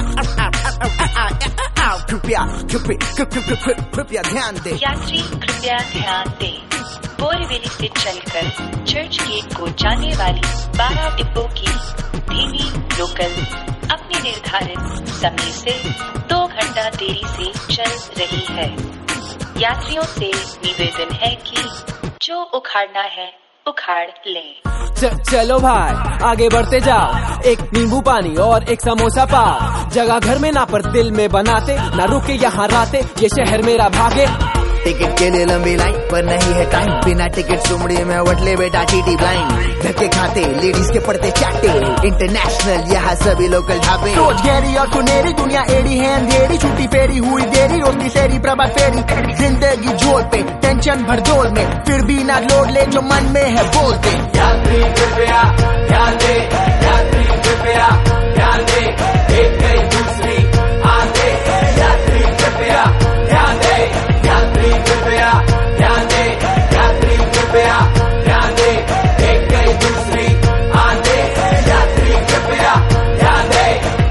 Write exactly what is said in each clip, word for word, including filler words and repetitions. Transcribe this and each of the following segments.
कृपया कृपया ध्यान दे यात्री, कृपया ध्यान दे। बोरीवली से चलकर चर्च गेट को जाने वाली बारह डिब्बों की धीमी लोकल अपने निर्धारित समय से दो घंटा देरी से चल रही है। यात्रियों से निवेदन है कि जो उखाड़ना है उखाड़ लें। च, चलो भाई आगे बढ़ते जाओ, एक नींबू पानी और एक समोसा पाओ। जगह घर में ना पर दिल में बनाते, ना रुके यहाँ राते, ये शहर मेरा भागे। टिकट के लिए लंबी लाइन पर नहीं है टाइम, बिना टिकट सुमड़ी में वटले बेटा टीटी ब्लाइंड। धक्के खाते लेडीज के पड़ते चाटे, इंटरनेशनल यहाँ सभी लोकल ढाबे। सोच गहरी और सुनेरी दुनिया एड़ी है अंधेरी, छुट्टी फेरी हुई देरी, रोशनी शेरी प्रभात फेरी। जिंदगी जोर पे टेंशन भर जोर में, फिर भी ना लोड ले जो मन में है बोलते। यात्री कृपया ध्यान दे, यात्री कृपया ध्यान दे, एक गई दूसरी आगे। यात्री कृपया ध्यान दे, यात्री कृपया ध्यान दे, यात्री कृपया ध्यान दे, एक गई दूसरी आगे। यात्री कृपया ध्यान दे।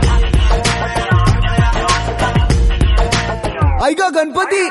आएगा गणपति।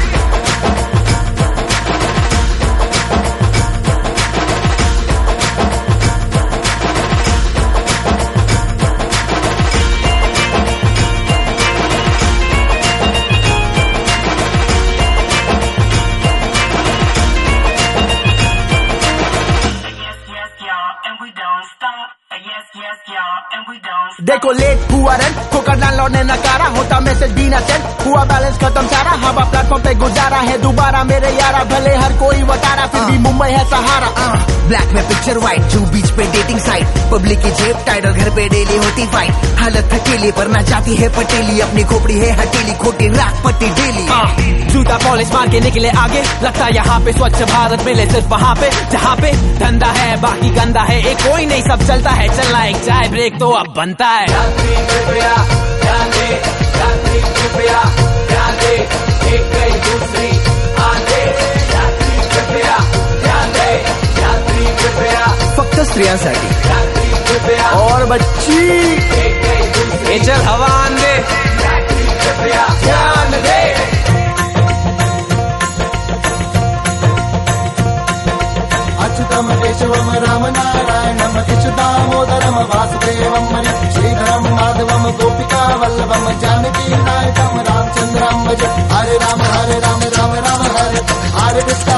देखो लेट हुआ रन, ठोकर लैंडलॉर्ड ने नकारा, होता मैसेज बिना सेंड, हुआ बैलेंस खत्म सारा। हवा प्लेटफॉर्म पे गुजारा है दोबारा मेरे यारा, भले हर कोई वटारा, फिर भी मुंबई है सहारा। ब्लैक में पिक्चर व्हाइट, जू बीच पे डेटिंग साइट, पब्लिक की जेब टाइट और घर पे डेली होती फाइट। हालत थकेली पर ना जाती है पटेली, अपनी खोपड़ी है हटेली, खोटी रात पट्टी डेली। जूता पॉलिश मार के निकले आगे, लगता यहाँ पे स्वच्छ भारत मिले सिर्फ वहाँ पे जहाँ पे धंधा है बाकी गंदा है। एक कोई नहीं सब चलता है, चलना एक चाय ब्रेक तो अब बनता है। यात्री कृपया ध्यान दे, यात्री कृपया ध्यान दे, एक गई दूसरी आगे। यात्री कृपया ध्यान दे, यात्री कृपया फक्त स्त्रियांसाठी, यात्री कृपया और बच्ची एक गई दूसरी। चल हवा आन दे, यात्री कृपया ध्यान दे। अच्युतम केशवम राम नारायणम दामोदरम वासुदेवम श्रीधरम माधवम गोपिका वल्लभम जानकी नायकम रामचंद्रम भज। हरे राम हरे राम राम राम हरे हरे कृष्ण